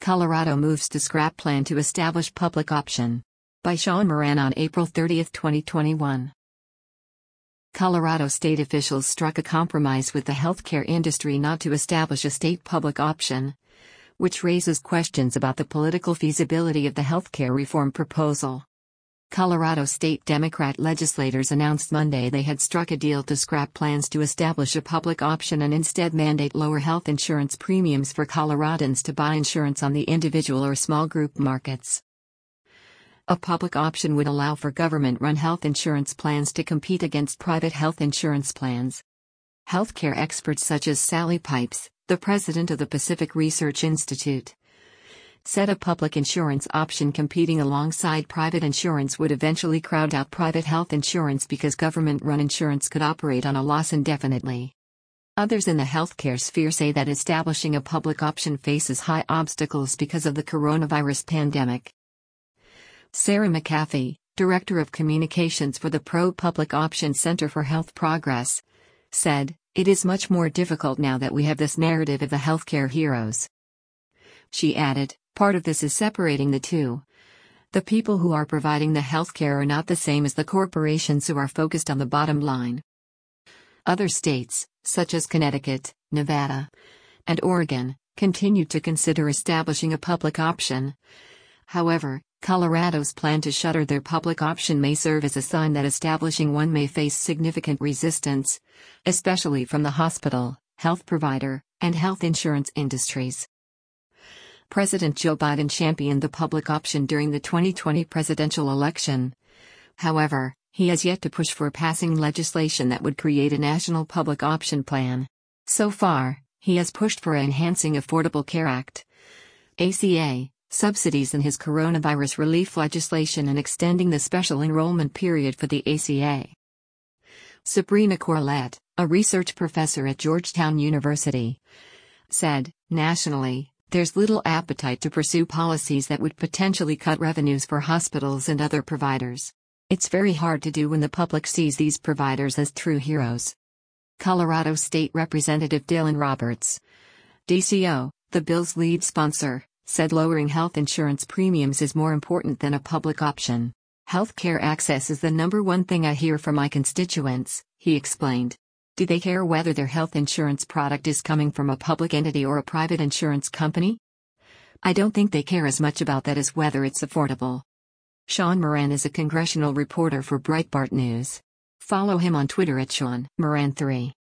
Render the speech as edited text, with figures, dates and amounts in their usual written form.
Colorado moves to scrap plan to establish public option. By Sean Moran on April 30, 2021. Colorado state officials struck a compromise with the healthcare industry not to establish a state public option, which raises questions about the political feasibility of the healthcare reform proposal. Colorado state Democrat legislators announced Monday they had struck a deal to scrap plans to establish a public option and instead mandate lower health insurance premiums for Coloradans to buy insurance on the individual or small group markets. A public option would allow for government-run health insurance plans to compete against private health insurance plans. Healthcare experts such as Sally Pipes, the president of the Pacific Research Institute, said a public insurance option competing alongside private insurance would eventually crowd out private health insurance because government-run insurance could operate on a loss indefinitely. Others in the healthcare sphere say that establishing a public option faces high obstacles because of the coronavirus pandemic. Sarah McAfee, Director of Communications for the Pro-Public Option Center for Health Progress, said, "It is much more difficult now that we have this narrative of the healthcare heroes." She added, "Part of this is separating the two. The people who are providing the healthcare are not the same as the corporations who are focused on the bottom line." Other states, such as Connecticut, Nevada, and Oregon, continue to consider establishing a public option. However, Colorado's plan to shutter their public option may serve as a sign that establishing one may face significant resistance, especially from the hospital, health provider, and health insurance industries. President Joe Biden championed the public option during the 2020 presidential election. However, he has yet to push for passing legislation that would create a national public option plan. So far, he has pushed for Enhancing Affordable Care Act, ACA, subsidies in his coronavirus relief legislation and extending the special enrollment period for the ACA. Sabrina Corlett, a research professor at Georgetown University, said, "Nationally, there's little appetite to pursue policies that would potentially cut revenues for hospitals and other providers. It's very hard to do when the public sees these providers as true heroes." Colorado State Representative Dylan Roberts, DCO, the bill's lead sponsor, said lowering health insurance premiums is more important than a public option. "Healthcare access is the number one thing I hear from my constituents," he explained. "Do they care whether their health insurance product is coming from a public entity or a private insurance company? I don't think they care as much about that as whether it's affordable." Sean Moran is a congressional reporter for Breitbart News. Follow him on Twitter at Sean Moran3.